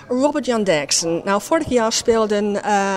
Robert-Jan Derksen. Nou, vorig jaar speelden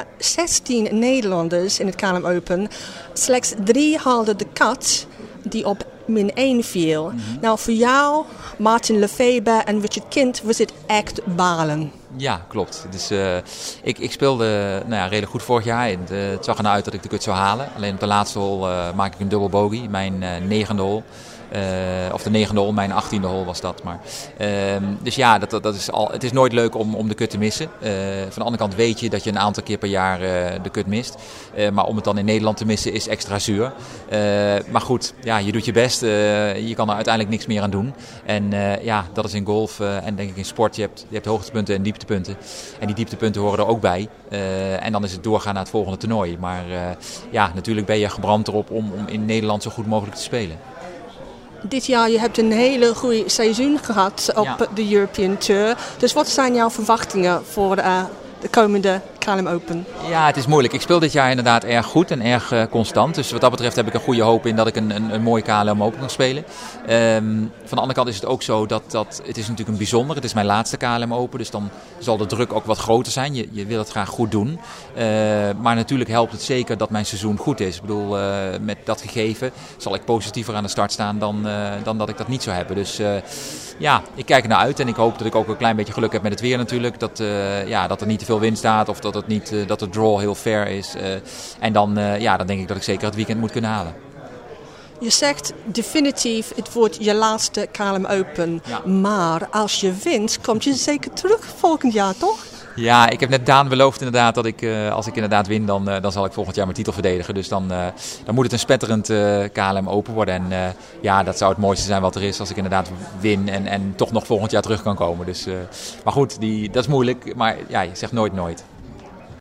16 Nederlanders in het KLM Open. Slechts 3 haalden de cut die op -1 viel. Mm-hmm. Nou, voor jou, Martin Lefebvre en Richard Kind was het echt balen. Ja, klopt. Dus, ik speelde redelijk goed vorig jaar. Het zag ernaar uit dat ik de cut zou halen. Alleen op de laatste hole maak ik een dubbel bogey. Mijn 9e hole. Of de 9e hole, mijn 18e hole was dat. Maar, dus ja, dat is het is nooit leuk om de cut te missen. Van de andere kant weet je dat je een aantal keer per jaar de cut mist. Maar om het dan in Nederland te missen is extra zuur. Maar goed, ja, je doet je best. Je kan er uiteindelijk niks meer aan doen. En dat is in golf en denk ik in sport. Je hebt hoogtepunten en dieptepunten. En die dieptepunten horen er ook bij. En dan is het doorgaan naar het volgende toernooi. Maar natuurlijk ben je gebrand erop om in Nederland zo goed mogelijk te spelen. Dit jaar je hebt een hele goede seizoen gehad op de European Tour. Dus wat zijn jouw verwachtingen voor de komende KLM Open? Ja, het is moeilijk. Ik speel dit jaar inderdaad erg goed en erg constant. Dus wat dat betreft heb ik een goede hoop in dat ik een mooie KLM Open kan spelen. Van de andere kant is het ook zo dat het is natuurlijk een bijzonder. Het is mijn laatste KLM Open, dus dan zal de druk ook wat groter zijn. Je wil het graag goed doen. Maar natuurlijk helpt het zeker dat mijn seizoen goed is. Ik bedoel, met dat gegeven zal ik positiever aan de start staan dan dat ik dat niet zou hebben. Dus ik kijk er naar uit en ik hoop dat ik ook een klein beetje geluk heb met het weer natuurlijk. Dat er niet te veel wind staat of dat de draw heel fair is. En dan denk ik dat ik zeker het weekend moet kunnen halen. Je zegt definitief, het wordt je laatste KLM Open. Ja. Maar als je wint, komt je zeker terug volgend jaar, toch? Ja, ik heb net Daan beloofd inderdaad dat als ik inderdaad win, dan zal ik volgend jaar mijn titel verdedigen. Dus dan moet het een spetterend KLM Open worden. En dat zou het mooiste zijn wat er is als ik inderdaad win en toch nog volgend jaar terug kan komen. Dus, maar goed, dat is moeilijk. Maar ja, je zegt nooit nooit.